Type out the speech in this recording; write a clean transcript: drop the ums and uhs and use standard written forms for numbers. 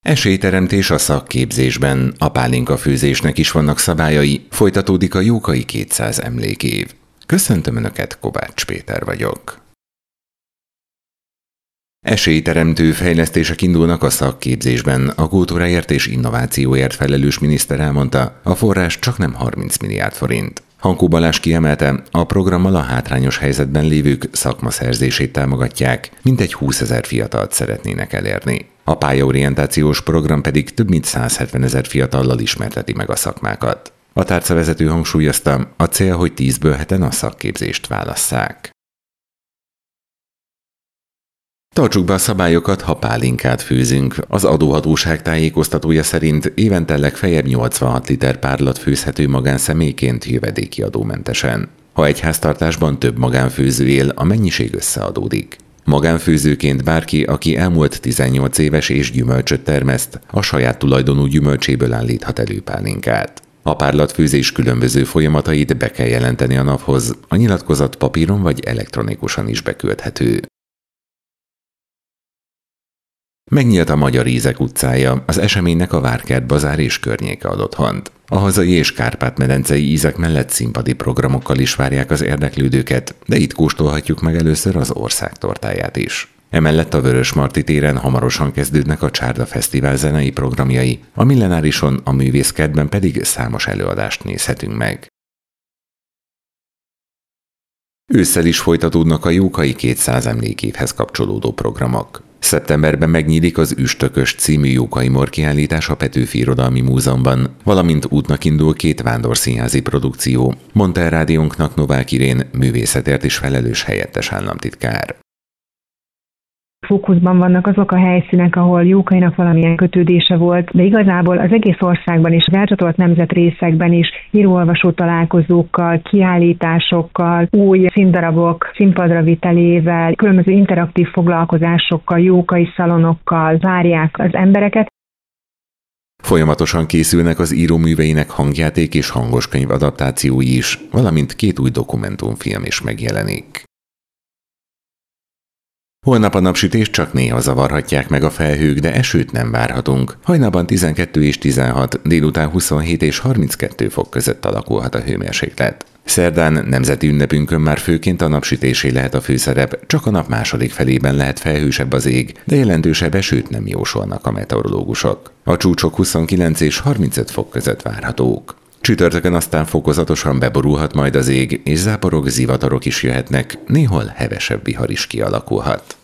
Esélyteremtés a szakképzésben, a pálinkafőzésnek is vannak szabályai, folytatódik a Jókai 200 emlékév. Köszöntöm Önöket, Kovács Péter vagyok. Esélyteremtő fejlesztések indulnak a szakképzésben, a kultúráért és innovációért felelős miniszter elmondta, a forrás csaknem 30 milliárd forint. Hankó Balázs kiemelte, a programmal a hátrányos helyzetben lévők szakmaszerzését támogatják, mintegy 20 000 fiatalt szeretnének elérni. A pályaorientációs program pedig több mint 170 000 fiatallal ismerteti meg a szakmákat. A tárcavezető hangsúlyozta, a cél, hogy 10-ből 7-en a szakképzést válasszák. Tartsuk be a szabályokat, ha pálinkát főzünk. Az adóhatóság tájékoztatója szerint évente legfeljebb 86 liter párlat főzhető magánszemélyként jövedéki adómentesen. Ha egy háztartásban több magánfőző él, a mennyiség összeadódik. Magánfőzőként bárki, aki elmúlt 18 éves és gyümölcsöt termeszt, a saját tulajdonú gyümölcséből állíthat elő pálinkát. A párlatfőzés különböző folyamatait be kell jelenteni a NAV-hoz, a nyilatkozat papíron vagy elektronikusan is beküldhető. Megnyílt a Magyar Ízek utcája, az eseménynek a Várkert bazár és környéke ad otthont. A hazai és kárpát-medencei ízek mellett színpadi programokkal is várják az érdeklődőket, de itt kóstolhatjuk meg először az ország tortáját is. Emellett a Vörösmarty téren hamarosan kezdődnek a Csárda Fesztivál zenei programjai, a Millenárison, a Művészkertben pedig számos előadást nézhetünk meg. Ősszel is folytatódnak a Jókai 200 emlékévhez kapcsolódó programok. Szeptemberben megnyílik az Üstökös című Jókai Mor kiállítás a Petőfi Irodalmi Múzeumban, valamint útnak indul 2 vándorszínházi produkció, mondta el rádiónknak Novák Irén, művészetért is felelős helyettes államtitkár. Fókuszban vannak azok a helyszínek, ahol Jókainak valamilyen kötődése volt, de igazából az egész országban és az elcsatolt nemzetrészekben is író-olvasó találkozókkal, kiállításokkal, új színdarabok színpadra vitelével, különböző interaktív foglalkozásokkal, jókai szalonokkal várják az embereket. Folyamatosan készülnek az íróműveinek hangjáték és hangoskönyv adaptációi is, valamint 2 új dokumentumfilm is megjelenik. Holnap a napsütést csak néha zavarhatják meg a felhők, de esőt nem várhatunk. Hajnalban 12 és 16, délután 27 és 32 fok között alakulhat a hőmérséklet. Szerdán, nemzeti ünnepünkön már főként a napsütésé lehet a főszerep, csak a nap második felében lehet felhősebb az ég, de jelentősebb esőt nem jósolnak a meteorológusok. A csúcsok 29 és 35 fok között várhatók. Csütörtökön aztán fokozatosan beborulhat majd az ég, és záporok, zivatarok is jöhetnek, néhol hevesebb vihar is kialakulhat.